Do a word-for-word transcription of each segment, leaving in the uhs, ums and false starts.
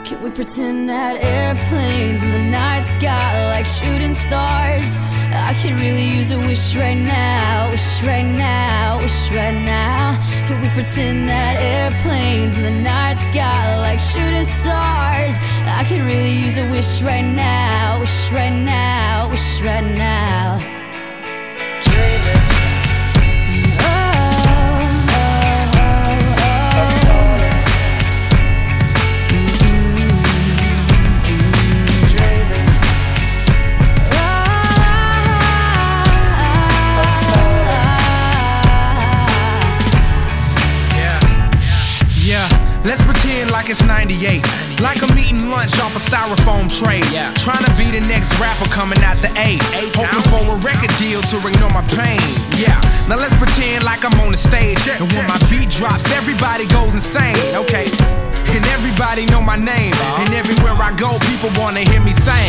Can we pretend that airplanes in the night sky like shooting stars? I could really use a wish right now, wish right now, wish right now. Can we pretend that airplanes in the night sky like shooting stars? I could really use a wish right now, wish right now, wish right now. Dreaming. Let's pretend like it's ninety-eight, like I'm eating lunch off a styrofoam tray. Yeah. Trying to be the next rapper coming out the eight, hoping for a record deal to ignore my pain. Yeah. Now let's pretend like I'm on the stage, and when my beat drops, everybody goes insane. Okay. And everybody know my name, and everywhere I go, people wanna hear me sing.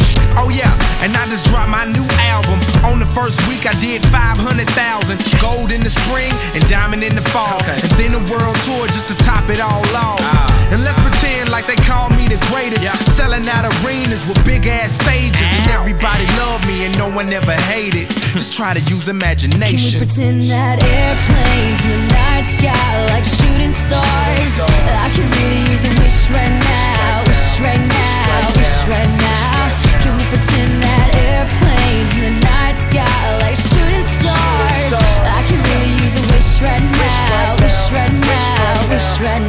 Oh yeah, and I just dropped my new album. On the first week I did five hundred thousand. Gold in the spring and diamond in the fall. And then a world tour just to top it all off. And let's pretend like they call me the greatest. Selling out arenas with big ass stages, and everybody love me and no one ever hated. Just try to use imagination. Can we pretend that airplanes in the night sky like shooting stars? I can really use a wish right now, wish right now, wish right now. Can we pretend that airplanes in the night sky like shooting stars? I can really use a wish right now, wish right now, wish right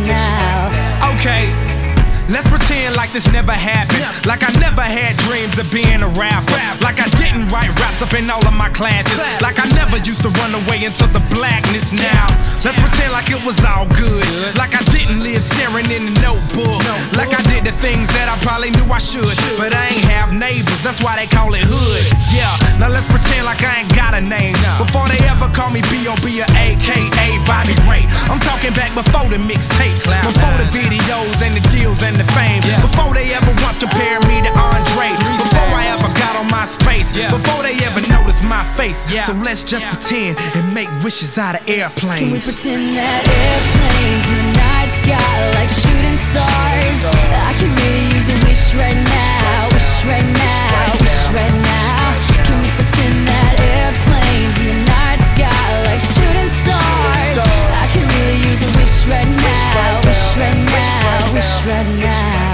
now. Okay. Let's pretend like this never happened, like I never had dreams of being a rapper, like I didn't write raps up in all of my classes, like I never used to run away into the blackness now. Let's pretend like it was all good, like I didn't live staring in the notebook, like I did the things that I probably knew I should, but I ain't have neighbors, that's why they call it hood. Yeah, now let's pretend like I ain't got a name, before they ever call me B O B or A K A Bobby Ray. I'm talking back before the mixtapes, before the videos and the deals and the fame, yeah. Before they ever once compared me to Andre, before I ever got on my space, yeah. Before they ever noticed my face, yeah. So let's just yeah. pretend and make wishes out of airplanes. Can we pretend that airplanes in the night sky like shooting stars? I can really use a wish right now, wish right now, wish right now. Can we pretend that airplanes in the night sky like shooting stars? I can really use a wish right now, wish right now, wish right now.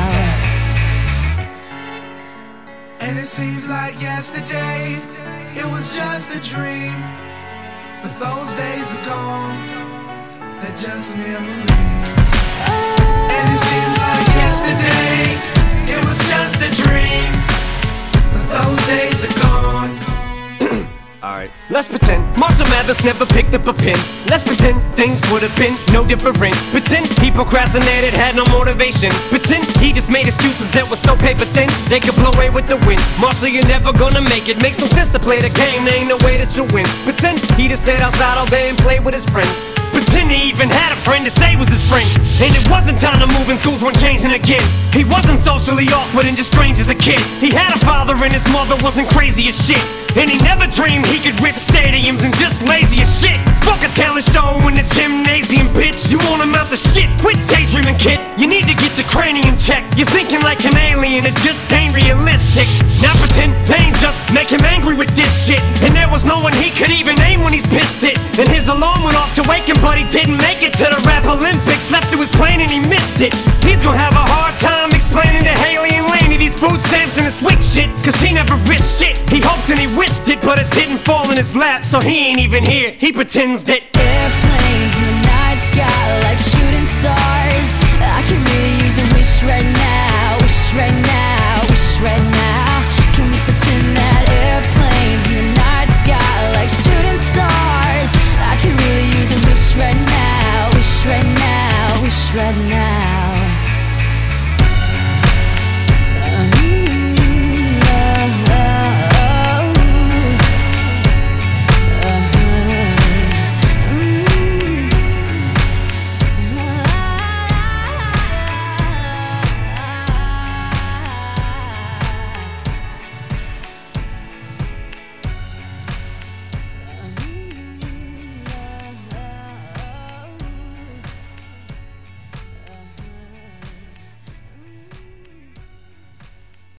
And it seems like yesterday, it was just a dream, but those days are gone, they're just memories. And it seems like yesterday, it was just a dream, but those days are gone. Alright, let's pretend Marshall Mathers never picked up a pen. Let's pretend things would have been no different. Pretend he procrastinated, had no motivation. Pretend he just made excuses that were so paper thin they could blow away with the wind. Marshall, you're never gonna make it. Makes no sense to play the game, there ain't no way that you'll win. Pretend he just stayed outside all day and played with his friends. Pretend he even had a friend to say was his friend. And it wasn't time to move and schools weren't changing again. He wasn't socially awkward and just strange as a kid. He had a father and his mother wasn't crazy as shit. And he never dreamed he could rip stadiums and just lazy as shit. Fuck a talent show in the gymnasium, bitch. You want him out the shit, quit daydreaming, kid. You need to get your cranium checked. You're thinking like an alien, it just ain't realistic. Now pretend pain just make him angry with this shit. And there was no one he could even name when he's pissed it. And his alarm went off to wake him, but he didn't make it to the rap Olympics. Slept through his plane and he missed it. He's gonna have a hard time explaining to Haley and Laney these food stamps and this wick shit, cause he never risked shit. He hoped and he wished it, but it didn't fall in his lap, so he ain't even here. He pretends that airplanes in the night sky like shooting stars. I can really use a wish right now, wish right now, wish right now.